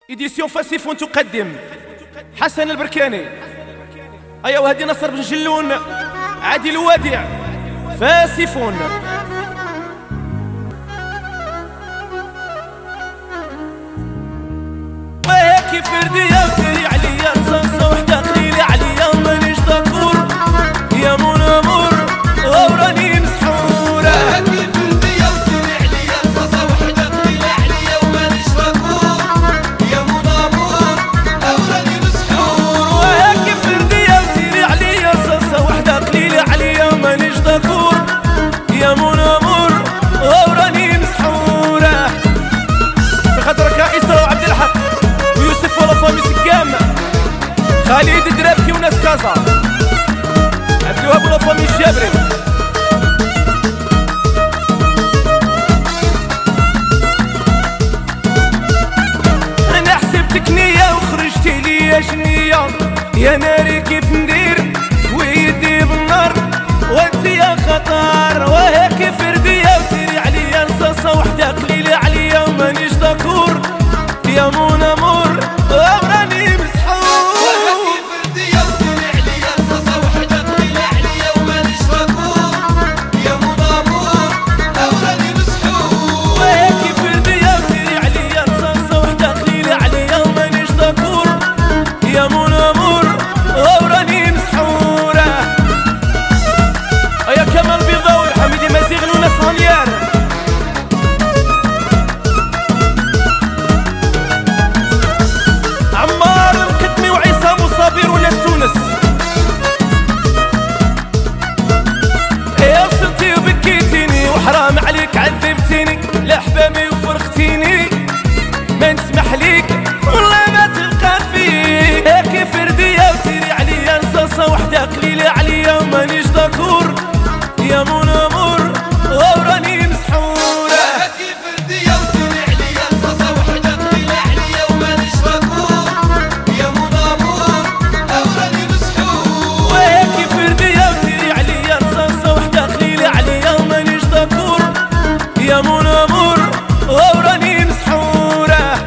إديسيون فاسيفون تقدم حسن البركاني. أيا وهدي نصر بن جلون، عادل الوادع، فاسفون. وهيك فردية وتري عليا نصنصة وحدة قليلة عليا ومانيش داكور يا مون أمور وراني مسحورة. وهيك فردية وتري عليا نصنصة وحدة قليلة عليا ومانيش داكور يا مون أمور وراني مسحور. وهيك فردية وتري عليا نصنصة وحدة قليلة عليا ومانيش داكور يا مون أمور وراني مسحورة. في خاطرك إسراء وعبد الحق ويوسف ولا فامي سكام، خالد الدرابكي وناس كازا، عبد الوهاب ولا فامي الجابري. انا حسبتك نية وخرجتي ليا جنية، يا ناري كيف ندير ويدي بالنار وانت يا خطر. وهيك فردية وتري عليا نصاصة وحدة قليلة عليا ومانيش داكور يا مون أمور وراني مسحور. وهيك فردية وتري عليا نصنصة وحدة قليلة عليا ومانيش داكور يا مون أمور وراني مسحور. وهيك فردية وتري عليا نصاصة وحدة قليلة عليا ومانيش داكور يا مون أمور وراني مسحورة. أيا كمال بيضاوي حميدي مزيغ وناس غنيان، عمار القدمي وعصام وصابر وناس تونس. يا وصلتي وبكيتيني وحرام عليك عذبتيني، لأحبابي وفرختيني ما نسمح ليك والله ما تلقى فيك. هيك فردية وتري عليا نصاصة وحدة قليلة عليا ومانيش داكور يا مون أمور وراني مسحورة. وهيك فردية وتري عليا نصنصة وحدة قليلة عليا ومانيش داكور يا مون أمور وراني مسحور. وهيك فردية وتري عليا نصاصة وحدة قليلة عليا ومانيش داكور يا مون أمور وراني مسحورة.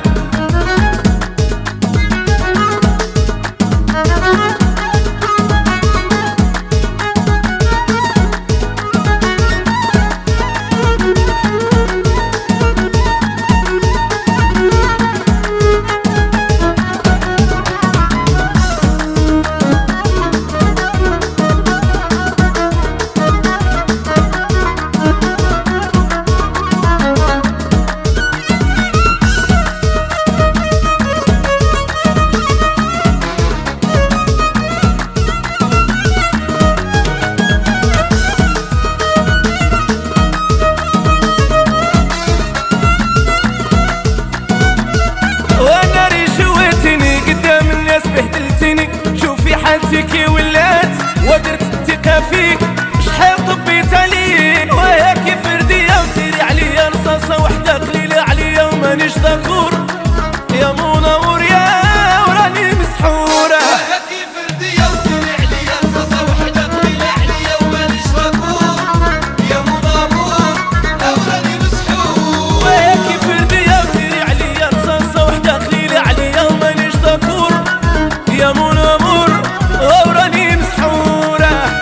وانا رجوتني قدام الناس بهدلتني، شوفي حالتي كي ولات ودرت الثقة فيك شحال طبيت عليك. وهيك فردية وتري عليا نصاصة وحدة قليلة عليا ومانيش داكور يا مون أمور يا وراني مسحورة. وهيك فردية وتري عليا نصنصة وحدة قليلة عليا ومانيش داكور يا مون أمور وراني مسحور. وهيك فردية وتري عليا نصاصة وحدة قليلة عليا ومانيش داكور يا مون أمور وراني مسحورة.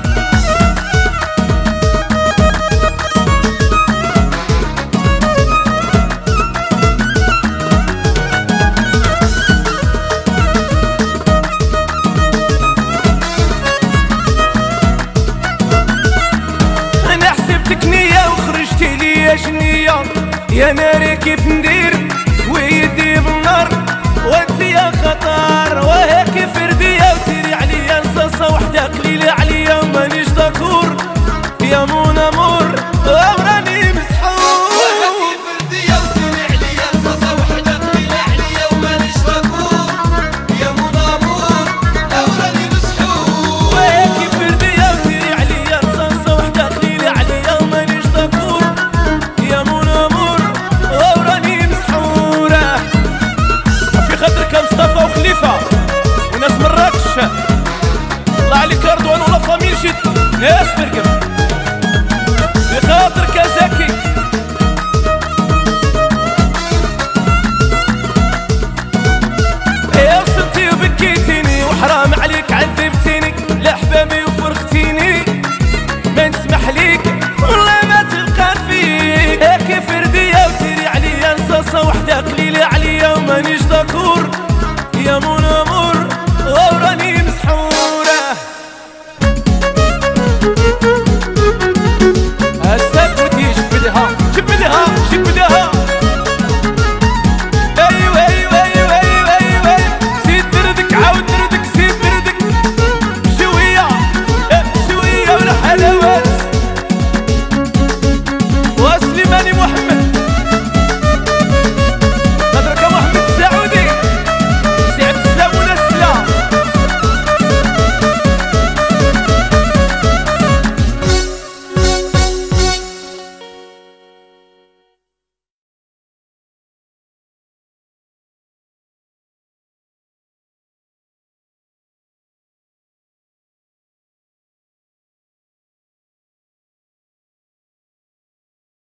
أنا حسبتك نية وخرجتي ليا جنية، يا ناري كيف ندير ويدي بالنار وانت يا خطر. وهيك فردية وتري عليا نصاصة وحدة قليلة عليا ومانيش داكور يا مون أمور وراني مسحور. وهيك فردية وتري عليا نصنصة وحدة قليلة عليا ومانيش داكور يا مون أمور وراني مسحور. وهيك فردية وتري عليا نصاصة وحدة قليلة عليا ومانيش داكور يا مون أمور وراني مسحورة. في خاطرك يا مصطفى وخليفة وناس مراكش، الله عليك رضوان ولا فاميل جد ناس برقم.